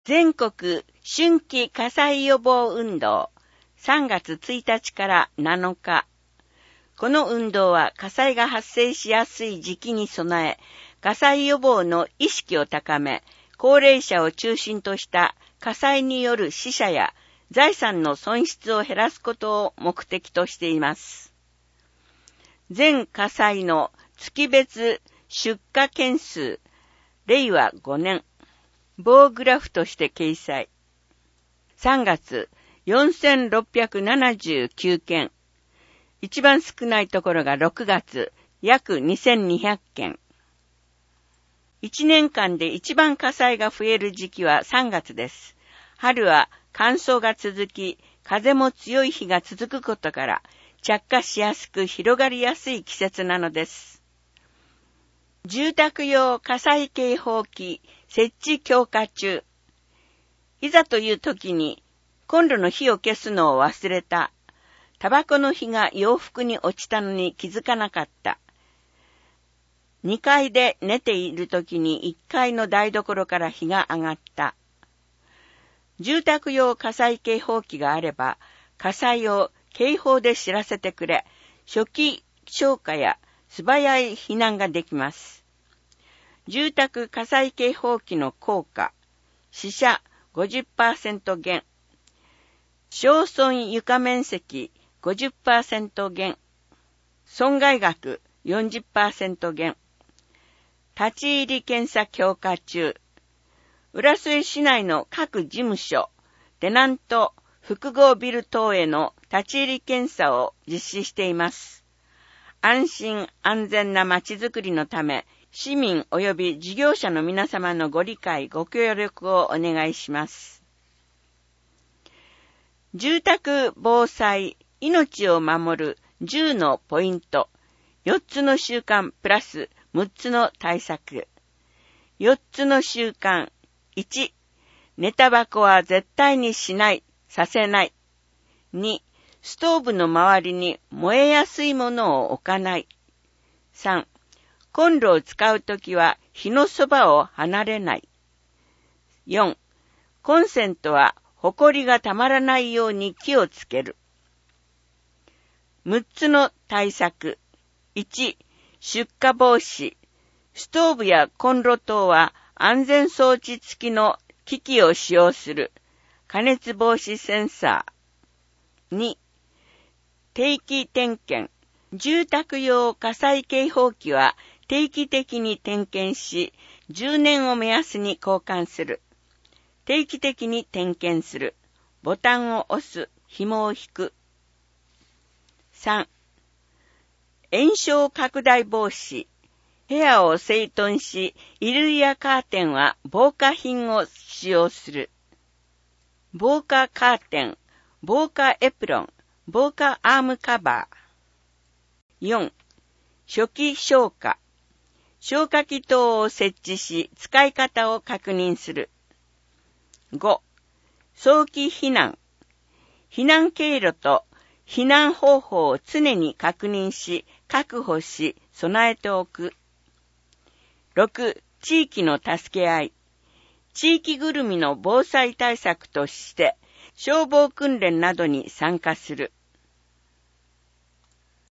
全国春季火災予防運動3月1日から7日。この運動は火災が発生しやすい時期に備え、火災予防の意識を高め、高齢者を中心とした火災による死者や財産の損失を減らすことを目的としています。全火災の月別出火件数、令和5年、棒グラフとして掲載。3月、4679件。一番少ないところが6月、約2200件。1年間で一番火災が増える時期は3月です。春は乾燥が続き、風も強い日が続くことから、着火しやすく広がりやすい季節なのです。住宅用火災警報器設置強化中。いざという時に、コンロの火を消すのを忘れた。タバコの火が洋服に落ちたのに気づかなかった。2階で寝ている時に1階の台所から火が上がった。住宅用火災警報器があれば、火災を警報で知らせてくれ、初期消火や素早い避難ができます。住宅火災警報器の効果、死者 50% 減、焼損床面積 50% 減、損害額 40% 減、立ち入り検査強化中、浦添市内の各事務所、テナント、複合ビル等への立ち入り検査を実施しています。安心安全なまちづくりのため、市民及び事業者の皆様のご理解、ご協力をお願いします。住宅防災、命を守る10のポイント、4つの習慣プラス6つの対策。4つの習慣、1、寝タバコは絶対にしない、させない。2、ストーブの周りに燃えやすいものを置かない。3、コンロを使うときは火のそばを離れない。4、コンセントはほこりがたまらないように気をつける。6つの対策。1、出火防止。ストーブやコンロ等は安全装置付きの機器を使用する。加熱防止センサー。2、定期点検。住宅用火災警報器は定期的に点検し、10年を目安に交換する。定期的に点検する。ボタンを押す。紐を引く。3、延焼拡大防止。部屋を整頓し、衣類やカーテンは防火品を使用する。防火カーテン、防火エプロン、防火アームカバー。4、初期消火。消火器等を設置し、使い方を確認する。5、早期避難。避難経路と避難方法を常に確認し、確保し、備えておく。6、地域の助け合い。地域ぐるみの防災対策として、消防訓練などに参加する。